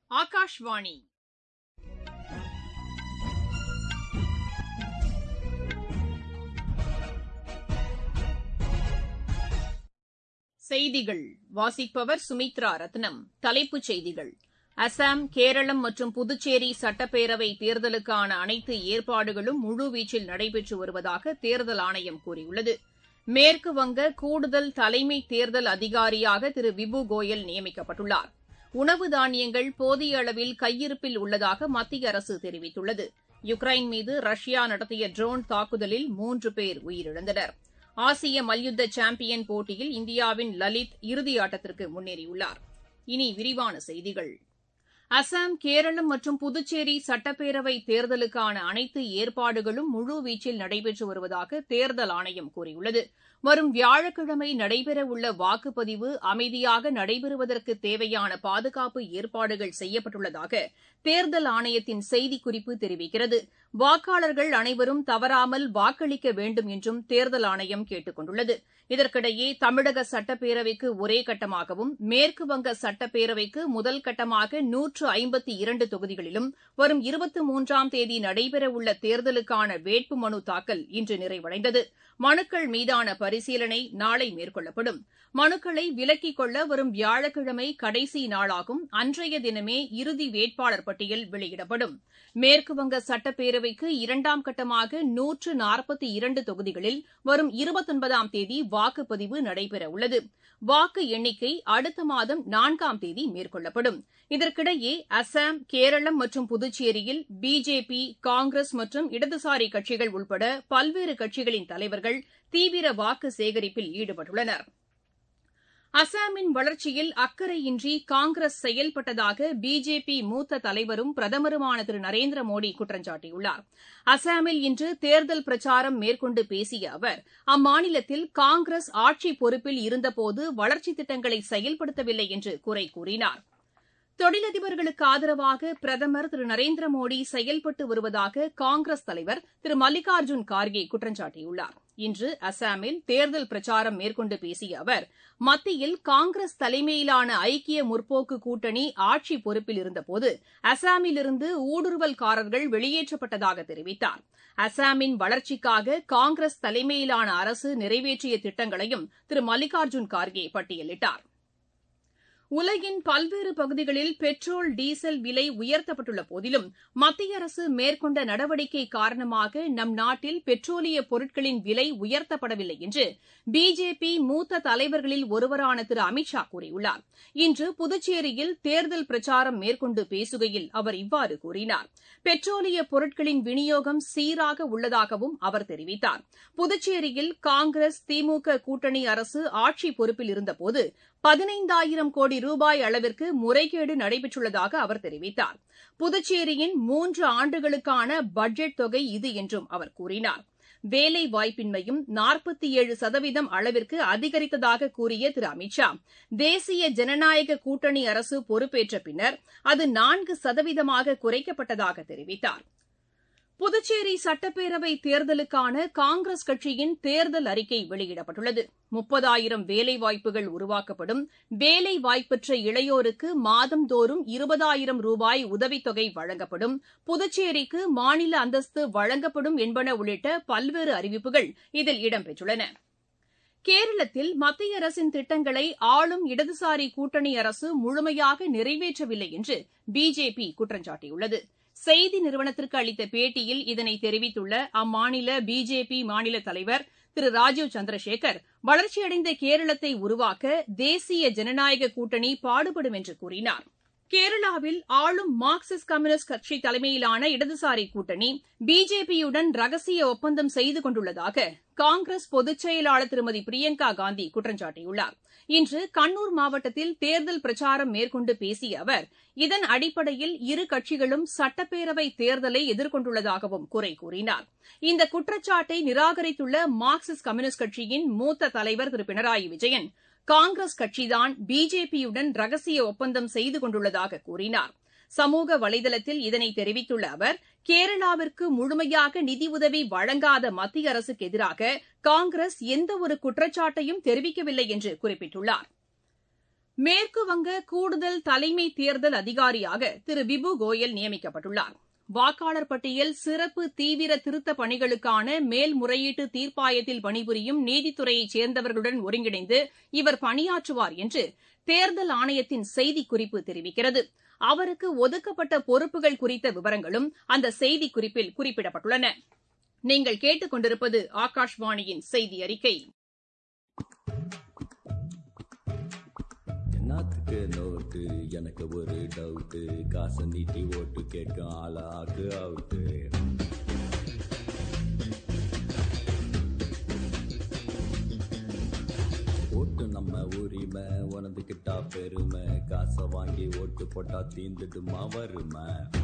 ஆகாஷ்வாணி செய்திகள் வாசிப்பவர் சுமித்ரா ரத்னம். தலைப்புச் செய்திகள்: அசாம், கேரளம் மற்றும் புதுச்சேரி சட்டப்பேரவை தேர்தலுக்கான அனைத்து ஏற்பாடுகளும் முழுவீச்சில் நடைபெற்று வருவதாக தேர்தல் ஆணையம் கூறியுள்ளது. மேற்குவங்க கூடுதல் தலைமை தேர்தல் அதிகாரியாக திரு விபு கோயல் நியமிக்கப்பட்டுள்ளார். உணவு தானியங்கள் போதிய அளவில் கையிருப்பில் உள்ளதாக மத்திய அரசு தெரிவித்துள்ளது. யுக்ரைன் மீது ரஷ்யா நடத்திய ட்ரோன் தாக்குதலில் 3 பேர் உயிரிழந்தனர். ஆசிய மல்யுத்த சாம்பியன் போட்டியில் இந்தியாவின் லலித் இறுதியாட்டத்திற்கு முன்னேறியுள்ளார். இனி விரிவான செய்திகள். அசாம், கேரளம் மற்றும் புதுச்சேரி சட்டப்பேரவை தேர்தலுக்கான அனைத்து ஏற்பாடுகளும் முழுவீச்சில் நடைபெற்று வருவதாக தேர்தல் ஆணையம் கூறியுள்ளது. வரும் வியாழக்கிழமை நடைபெறவுள்ள வாக்குப்பதிவு அமைதியாக நடைபெறுவதற்கு தேவையான பாதுகாப்பு ஏற்பாடுகள் செய்யப்பட்டுள்ளதாக தேர்தல் ஆணையத்தின் செய்திக்குறிப்பு தெரிவிக்கிறது. வாக்காளர்கள் அனைவரும் தவறாமல் வாக்களிக்க வேண்டும் என்றும் தேர்தல் ஆணையம் கேட்டுக் கொண்டுள்ளது. இதற்கிடையே தமிழக சட்டப்பேரவைக்கு ஒரே கட்டமாகவும், மேற்குவங்க சட்டப்பேரவைக்கு முதல் கட்டமாக 152 தொகுதிகளிலும் வரும் 23ஆம் தேதி நடைபெறவுள்ள தேர்தலுக்கான வேட்புமனு தாக்கல் இன்று நிறைவடைந்தது. மனுக்கள் மீதான பரிசீலனை நாளை மேற்கொள்ளப்படும். மனுக்களை விலக்கிக் கொள்ள வரும் வியாழக்கிழமை கடைசி நாளாகும். அன்றைய தினமே இறுதி வேட்பாளர் பட்டியல் வெளியிடப்படும். மேற்குவங்க சட்டப்பேரவைக்கு 2ஆம் கட்டமாக 142 தொகுதிகளில் வரும் 29ஆம் தேதி வாக்குப்பதிவு நடைபெறவுள்ளது. வாக்கு எண்ணிக்கை அடுத்த மாதம் 4ஆம் தேதி மேற்கொள்ளப்படும். இதற்கிடையே அசாம், கேரளம் மற்றும் புதுச்சேரியில் பிஜேபி, காங்கிரஸ் மற்றும் இடதுசாரி கட்சிகள் உட்பட பல்வேறு கட்சிகளின் தலைவர்கள் தீவிர வாக்கு சேகரிப்பில் ஈடுபட்டுள்ளனர். அசாமின் வளர்ச்சியில் அக்கறையின்றி காங்கிரஸ் செயல்பட்டதாக பிஜேபி மூத்த தலைவரும் பிரதமருமான திரு நரேந்திர மோடி குற்றம் சாட்டியுள்ளார். அசாமில் இன்று தேர்தல் பிரச்சாரம் மேற்கொண்டு பேசிய அவர், அம்மாநிலத்தில் காங்கிரஸ் ஆட்சி பொறுப்பில் இருந்தபோது வளர்ச்சித் திட்டங்களை செயல்படுத்தவில்லை என்று குறை கூறினார். தொழிலதிபர்களுக்கு ஆதரவாக பிரதமர் திரு நரேந்திர மோடி செயல்பட்டு வருவதாக காங்கிரஸ் தலைவர் திரு மல்லிகார்ஜுன் கார்கே குற்றம் சாட்டியுள்ளார். இன்று அசாமில் தேர்தல் பிரச்சாரம் மேற்கொண்டு பேசிய அவர், மத்தியில் காங்கிரஸ் தலைமையிலான ஐக்கிய முற்போக்கு கூட்டணி ஆட்சி பொறுப்பில் இருந்தபோது அசாமிலிருந்து ஊடுருவல்காரர்கள் வெளியேற்றப்பட்டதாக தெரிவித்தார். அசாமின் வளர்ச்சிக்காக காங்கிரஸ் தலைமையிலான அரசு நிறைவேற்றிய திட்டங்களையும் திரு மல்லிகார்ஜுன் கார்கே பட்டியலிட்டார். உலகின் பல்வேறு பகுதிகளில் பெட்ரோல், டீசல் விலை உயர்த்தப்பட்டுள்ள போதிலும் மத்திய அரசு மேற்கொண்ட நடவடிக்கை காரணமாக நம் நாட்டில் பெட்ரோலிய பொருட்களின் விலை உயர்த்தப்படவில்லை என்று பிஜேபி மூத்த தலைவர்களில் ஒருவரான திரு அமித் ஷா கூறியுள்ளார். இன்று புதுச்சேரியில் தேர்தல் பிரச்சாரம் மேற்கொண்டு பேசுகையில் அவர் இவ்வாறு கூறினார். பெட்ரோலிய பொருட்களின் விநியோகம் சீராக உள்ளதாகவும் அவர் தெரிவித்தார். புதுச்சேரியில் காங்கிரஸ், திமுக கூட்டணி அரசு ஆட்சி பொறுப்பில் இருந்தபோது 15,000 கோடி ரூபாய் அளவிற்கு முறைகேடு நடைபெற்றுள்ளதாக அவர் தெரிவித்தார். புதுச்சேரியின் 3 ஆண்டுகளுக்கான பட்ஜெட் தொகை இது என்றும் அவர் கூறினார். வேலைவாய்ப்பின்மையும் 47% அளவிற்கு அதிகரித்ததாக கூறிய திரு அமித் ஷா, தேசிய ஜனநாயக கூட்டணி அரசு பொறுப்பேற்ற பின்னர் அது 4% குறைக்கப்பட்டதாக தெரிவித்தார். புதுச்சேரி சட்டப்பேரவை தேர்தலுக்கான காங்கிரஸ் கட்சியின் தேர்தல் அறிக்கை வெளியிடப்பட்டுள்ளது. 30,000 வேலைவாய்ப்புகள் உருவாக்கப்படும். வேலைவாய்ப்பற்ற இளையோருக்கு மாதந்தோறும் 20,000 ரூபாய் உதவித்தொகை வழங்கப்படும். புதுச்சேரிக்கு மாநில அந்தஸ்து வழங்கப்படும் என்பன உள்ளிட்ட பல்வேறு அறிவிப்புகள் இதில் இடம்பெற்றுள்ளன. கேரளத்தில் மத்திய அரசின் திட்டங்களை ஆளும் இடதுசாரி கூட்டணி அரசு முழுமையாக நிறைவேற்றவில்லை என்று பிஜேபி குற்றம் சாட்டியுள்ளது. செய்தி நிறுவனத்திற்கு அளித்த பேட்டியில் இதனை தெரிவித்துள்ள அம்மாநில பிஜேபி மாநில தலைவர் திரு ராஜீவ் சந்திரசேகர், வளர்ச்சியடைந்த கேரளத்தை உருவாக்க தேசிய ஜனநாயக கூட்டணி பாடுபடும் என்று கூறினார். கேரளாவில் ஆளும் மார்க்சிஸ்ட் கம்யூனிஸ்ட் கட்சி தலைமையிலான இடதுசாரி கூட்டணி பிஜேபியுடன் ரகசிய ஒப்பந்தம் செய்து கொண்டுள்ளதாக காங்கிரஸ் பொதுச் செயலாளர் திருமதி பிரியங்கா காந்தி குற்றம் சாட்டியுள்ளார். இன்று கண்ணூர் மாவட்டத்தில் தேர்தல் பிரச்சாரம் மேற்கொண்டு பேசிய அவர், இதன் அடிப்படையில் இரு கட்சிகளும் சட்டப்பேரவை தேர்தலை எதிர்கொண்டுள்ளதாகவும் குறை கூறினார். இந்த குற்றச்சாட்டை நிராகரித்துள்ள மார்க்சிஸ்ட் கம்யூனிஸ்ட் கட்சியின் மூத்த தலைவர் திரு பினராயி விஜயன், காங்கிரஸ் கட்சிதான் பிஜேபியுடன் ரகசிய ஒப்பந்தம் செய்து கொண்டுள்ளதாக கூறினார். சமூக வலைதளத்தில் இதனை தெரிவித்துள்ள அவர், கேரளாவிற்கு முழுமையாக நிதியுதவி வழங்காத மத்திய அரசுக்கு எதிராக காங்கிரஸ் எந்தவொரு குற்றச்சாட்டையும் தெரிவிக்கவில்லை என்று குறிப்பிட்டுள்ளார். மேற்குவங்க கூடுதல் தலைமை தேர்தல் அதிகாரியாக திரு விபு கோயல் நியமிக்கப்பட்டுள்ளார். வாக்காளர் பட்டியல் சிறப்பு தீவிர திருத்தப் பணிகளுக்கான மேல்முறையீட்டு தீர்ப்பாயத்தில் பணிபுரியும் நீதித்துறையைச் சேர்ந்தவர்களுடன் ஒருங்கிணைந்து இவர் பணியாற்றுவார் என்று தேர்தல் ஆணையத்தின் செய்திக்குறிப்பு தெரிவிக்கிறது. அவருக்கு ஒதுக்கப்பட்ட பொறுப்புகள் குறித்த விவரங்களும் அந்த செய்திக்குறிப்பில் குறிப்பிடப்பட்டுள்ளன. நீங்கள் கேட்டுக் கொண்டிருப்பது ஆகாஷ்வாணியின் செய்தி அறிக்கை. நாத்துக்கு நோட்டு எனக்கு ஒரு டவுட்டு, காசை நீட்டி ஓட்டு கேட்கும் ஆளாக்கு அவுட்டு. ஓட்டு நம்ம உரிமை, உணர்ந்துக்கிட்டா பெருமை, காசை வாங்கி ஓட்டு போட்டா தீந்துடுமா வறுமை.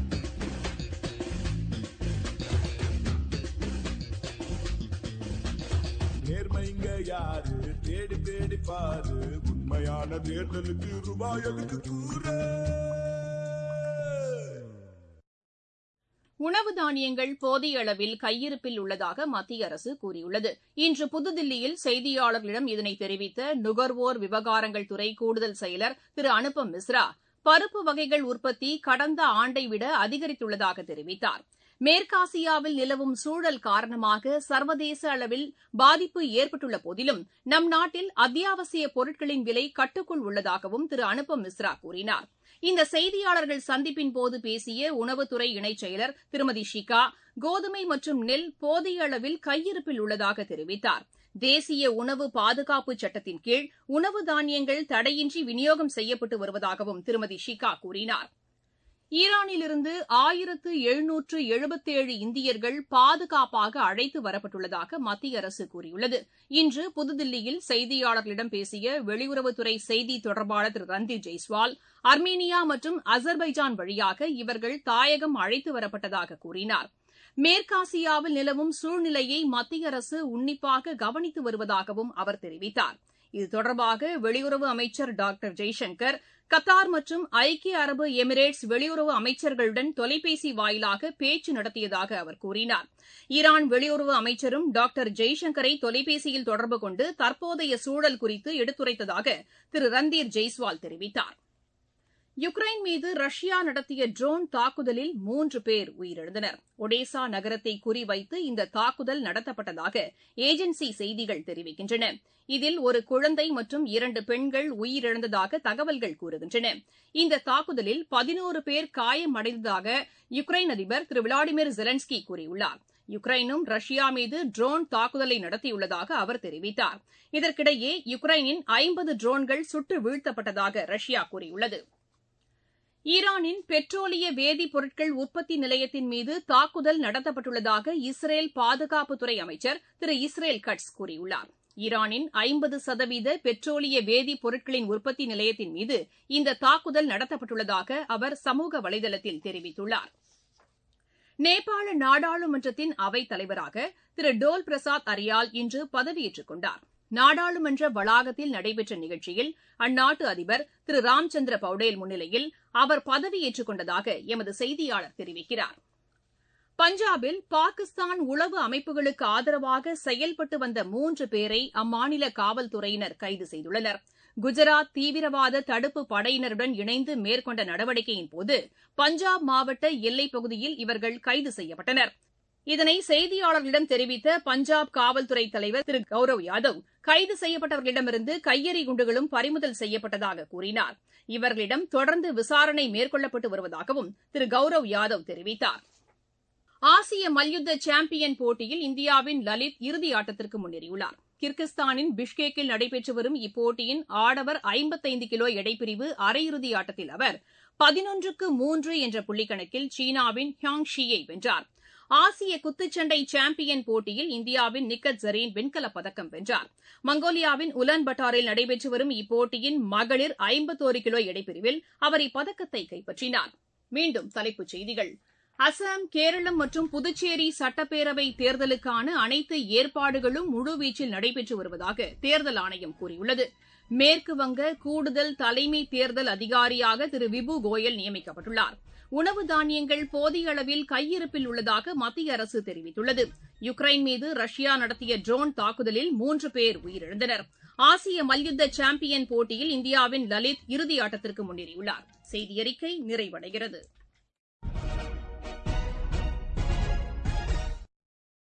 நேர்மைங்க யாரு தேடி தேடி பாரு, உண்மையான தேர்தலுக்கு ரூபாய் எதுக்கு கூறு. உணவு தானியங்கள் போதிய அளவில் கையிருப்பில் உள்ளதாக மத்திய அரசு கூறியுள்ளது. இன்று புதுதில்லியில் செய்தியாளர்களிடம் இதனை தெரிவித்த நுகர்வோர் விவகாரங்கள் துறை கூடுதல் செயலர் திரு அனுபம் மிஸ்ரா, பருப்பு வகைகள் உற்பத்தி கடந்த ஆண்டை விட அதிகரித்துள்ளதாக தெரிவித்தார். மேற்காசியாவில் நிலவும் சூழல் காரணமாக சர்வதேச அளவில் பாதிப்பு ஏற்பட்டுள்ள போதிலும் நம் நாட்டில் அத்தியாவசிய பொருட்களின் விலை கட்டுக்குள் உள்ளதாகவும் திரு அனுபம் மிஸ்ரா கூறினார். இந்த செய்தியாளர்கள் சந்திப்பின்போது பேசிய உணவுத்துறை இணைச் செயலர் திருமதி ஷிகா, கோதுமை மற்றும் நெல் போதிய அளவில் கையிருப்பில் உள்ளதாக தெரிவித்தார். தேசிய உணவு பாதுகாப்பு சட்டத்தின் கீழ் உணவு தானியங்கள் தடையின்றி விநியோகம் செய்யப்பட்டு வருவதாகவும் திருமதி ஷிகா கூறினார். ஈரானிலிருந்து 1777 இந்தியர்கள் பாதுகாப்பாக அழைத்து வரப்பட்டுள்ளதாக மத்திய அரசு கூறியுள்ளது. இன்று புதுதில்லியில் செய்தியாளர்களிடம் பேசிய வெளியுறவுத்துறை செய்தி தொடர்பாளர் திரு ரந்தீர் ஜெய்ஸ்வால், அர்மீனியா மற்றும் அசர்பைஜான் வழியாக இவர்கள் தாயகம் அழைத்து வரப்பட்டதாக கூறினார். மேற்காசியாவில் நிலவும் சூழ்நிலையை மத்திய அரசு உன்னிப்பாக கவனித்து வருவதாகவும் அவர் தெரிவித்தார். இது தொடர்பாக வெளியுறவு அமைச்சர் டாக்டர் ஜெய்சங்கர், கத்தார் மற்றும் ஐக்கிய அரபு எமிரேட்ஸ் வெளியுறவு அமைச்சர்களுடன் தொலைபேசி வாயிலாக பேச்சு நடத்தியதாக அவர் கூறினார். ஈரான் வெளியுறவு அமைச்சரும் டாக்டர் ஜெய்சங்கரை தொலைபேசியில் தொடர்பு கொண்டு தற்போதைய சூழல் குறித்து எடுத்துரைத்ததாக திரு ரந்தீர் ஜெய்ஸ்வால் தெரிவித்தார். யுக்ரைன் மீது ரஷ்யா நடத்திய ட்ரோன் தாக்குதலில் 3 பேர் உயிரிழந்தனர். ஒடேசா நகரத்தை குறிவைத்து இந்த தாக்குதல் நடத்தப்பட்டதாக ஏஜென்சி செய்திகள் தெரிவிக்கின்றன. இதில் ஒரு குழந்தை மற்றும் 2 பெண்கள் உயிரிழந்ததாக தகவல்கள் கூறுகின்றன. இந்த தாக்குதலில் 11 பேர் காயமடைந்ததாக யுக்ரைன் அதிபர் திரு விளாடிமிர் ஜெலன்ஸ்கி கூறியுள்ளார். யுக்ரைனும் ரஷ்யா மீது ட்ரோன் தாக்குதலை நடத்தியுள்ளதாக அவர் தெரிவித்தார். இதற்கிடையே யுக்ரைனின் 50 ட்ரோன்கள் சுட்டு வீழ்த்தப்பட்டதாக ரஷ்யா கூறியுள்ளது. ஈரானின் பெட்ரோலிய வேதிப்பொருட்கள் உற்பத்தி நிலையத்தின் மீது தாக்குதல் நடத்தப்பட்டுள்ளதாக இஸ்ரேல் பாதுகாப்புத்துறை அமைச்சர் திரு இஸ்ரேல் கட்ஸ் கூறியுள்ளார். ஈரானின் 50% பெட்ரோலிய வேதிப்பொருட்களின் உற்பத்தி நிலையத்தின் மீது இந்த தாக்குதல் நடத்தப்பட்டுள்ளதாக அவர் சமூக வலைதளத்தில் தெரிவித்துள்ளார். நேபாள நாடாளுமன்றத்தின் அவைத் தலைவராக திரு டோல் பிரசாத் அரியால் இன்று பதவியேற்றுக் கொண்டார். நாடாளுமன்ற வளாகத்தில் நடைபெற்ற நிகழ்ச்சியில் அந்நாட்டு அதிபர் திரு ராம்சந்திர பவுடேல் முன்னிலையில் அவர் பதவியேற்றுக் கொண்டதாக எமது செய்தியாளர் தெரிவிக்கிறார். பஞ்சாபில் பாகிஸ்தான் உளவு அமைப்புகளுக்கு ஆதரவாக செயல்பட்டு வந்த 3 பேரை அம்மாநில காவல்துறையினர் கைது செய்துள்ளனர். குஜராத் தீவிரவாத தடுப்பு படையினருடன் இணைந்து மேற்கொண்ட நடவடிக்கையின்போது பஞ்சாப் மாவட்ட எல்லைப் பகுதியில் இவர்கள் கைது செய்யப்பட்டனர். இதனை செய்தியாளர்களிடம் தெரிவித்த பஞ்சாப் காவல்துறை தலைவர் திரு கௌரவ் யாதவ், கைது செய்யப்பட்டவர்களிடமிருந்து கையெறி குண்டுகளும் பறிமுதல் செய்யப்பட்டதாக கூறினார். இவர்களிடம் தொடர்ந்து விசாரணை மேற்கொள்ளப்பட்டு வருவதாகவும் திரு கௌரவ் யாதவ் தெரிவித்தார். ஆசிய மல்யுத்த சாம்பியன் போட்டியில் இந்தியாவின் லலித் இறுதியாட்டத்திற்கு முன்னேறியுள்ளார். கிர்கிஸ்தானின் பிஷ்கேக்கில் நடைபெற்று வரும் இப்போட்டியின் ஆடவர் 55 கிலோ எடைப்பிரிவு அரையிறுதி ஆட்டத்தில் அவர் 11-3 என்ற புள்ளிக்கணக்கில் சீனாவின் ஹியாங் ஷியை வென்றார். ஆசிய குத்துச்சண்டை சாம்பியன் போட்டியில் இந்தியாவின் நிக்கத் ஜரீன் வெண்கலப் பதக்கம் வென்றார். மங்கோலியாவின் உலான் பட்டாரில் நடைபெற்று வரும் இப்போட்டியின் மகளிர் 51 கிலோ எடைப்பிரிவில் அவர் இப்பதக்கத்தை கைப்பற்றினார். மீண்டும் தலைப்புச் செய்திகள். அசாம், கேரளம் மற்றும் புதுச்சேரி சட்டப்பேரவை தேர்தலுக்கான அனைத்து ஏற்பாடுகளும் முழுவீச்சில் நடைபெற்று வருவதாக தேர்தல் ஆணையம் கூறியுள்ளது. மேற்குவங்க கூடுதல் தலைமை தேர்தல் அதிகாரியாக திரு விபு கோயல் நியமிக்கப்பட்டுள்ளார். உணவு தானியங்கள் போதிய அளவில் கையிருப்பில் உள்ளதாக மத்திய அரசு தெரிவித்துள்ளது. யுக்ரைன் மீது ரஷ்யா நடத்திய ட்ரோன் தாக்குதலில் 3 பேர் உயிரிழந்தனர். ஆசிய மல்யுத்த சாம்பியன் போட்டியில் இந்தியாவின் லலித் இறுதியாட்டத்திற்கு முன்னேறியுள்ளார். செய்தியறிக்கை நிறைவடைகிறது.